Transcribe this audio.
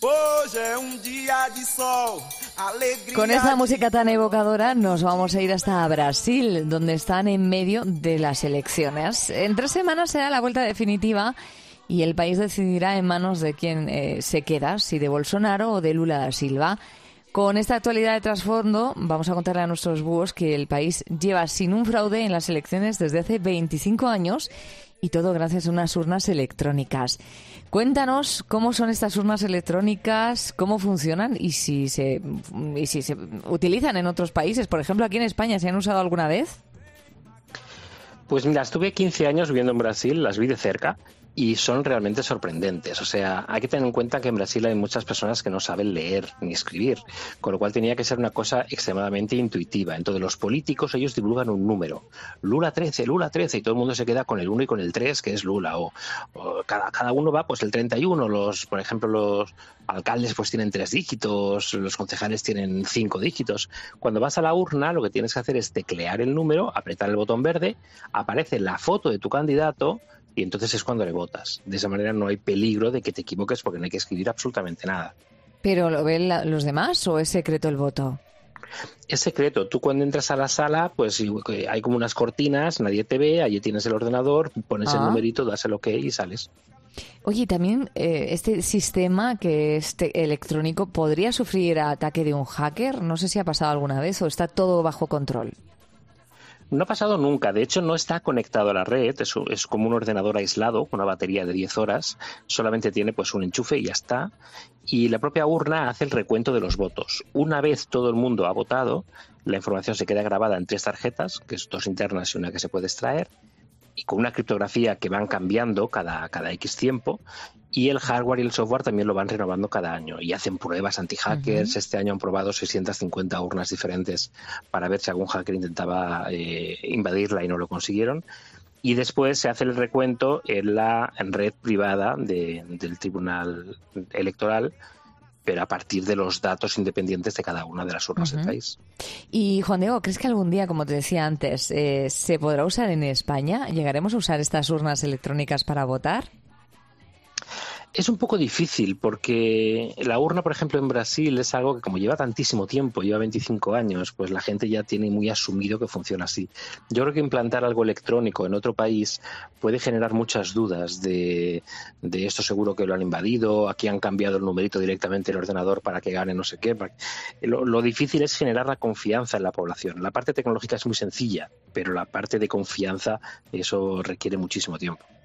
Con esta música tan evocadora nos vamos a ir hasta Brasil, donde están en medio de las elecciones. En 3 semanas será la vuelta definitiva y el país decidirá en manos de quién se queda, si de Bolsonaro o de Lula da Silva. Con esta actualidad de trasfondo, vamos a contarle a nuestros búhos que el país lleva sin un fraude en las elecciones desde hace 25 años y todo gracias a unas urnas electrónicas. Cuéntanos cómo son estas urnas electrónicas, cómo funcionan y si se utilizan en otros países. Por ejemplo, aquí en España, ¿se han usado alguna vez? Pues mira, estuve 15 años viviendo en Brasil, las vi de cerca y son realmente sorprendentes. O sea, hay que tener en cuenta que en Brasil hay muchas personas que no saben leer ni escribir, con lo cual tenía que ser una cosa extremadamente intuitiva. Entonces los políticos, ellos divulgan un número, Lula 13, y todo el mundo se queda con el 1 y con el 3, que es Lula, o cada uno va pues el 31, por ejemplo, los alcaldes pues tienen 3 dígitos, los concejales tienen 5 dígitos. Cuando vas a la urna, lo que tienes que hacer es teclear el número, apretar el botón verde, aparece la foto de tu candidato, y entonces es cuando le votas. De esa manera no hay peligro de que te equivoques porque no hay que escribir absolutamente nada. ¿Pero lo ven los demás o es secreto el voto? Es secreto. Tú cuando entras a la sala, pues hay como unas cortinas, nadie te ve, allí tienes el ordenador, pones el numerito, das el OK y sales. Oye, también este sistema que es electrónico, ¿podría sufrir ataque de un hacker? No sé si ha pasado alguna vez o está todo bajo control. No ha pasado nunca, de hecho no está conectado a la red, es como un ordenador aislado con una batería de 10 horas, solamente tiene pues un enchufe y ya está, y la propia urna hace el recuento de los votos. Una vez todo el mundo ha votado, la información se queda grabada en 3 tarjetas, que es 2 internas y una que se puede extraer, y con una criptografía que van cambiando cada X tiempo, y el hardware y el software también lo van renovando cada año y hacen pruebas anti-hackers. Este año han probado 650 urnas diferentes para ver si algún hacker intentaba invadirla y no lo consiguieron. Y después se hace el recuento en la red privada del Tribunal Electoral, pero a partir de los datos independientes de cada una de las urnas del país. Y Juan Diego, ¿crees que algún día, como te decía antes, se podrá usar en España? ¿Llegaremos a usar estas urnas electrónicas para votar? Es un poco difícil porque la urna, por ejemplo, en Brasil es algo que como lleva tantísimo tiempo, lleva 25 años, pues la gente ya tiene muy asumido que funciona así. Yo creo que implantar algo electrónico en otro país puede generar muchas dudas de esto seguro que lo han invadido, aquí han cambiado el numerito directamente en el ordenador para que gane no sé qué. Lo difícil es generar la confianza en la población. La parte tecnológica es muy sencilla, pero la parte de confianza, eso requiere muchísimo tiempo.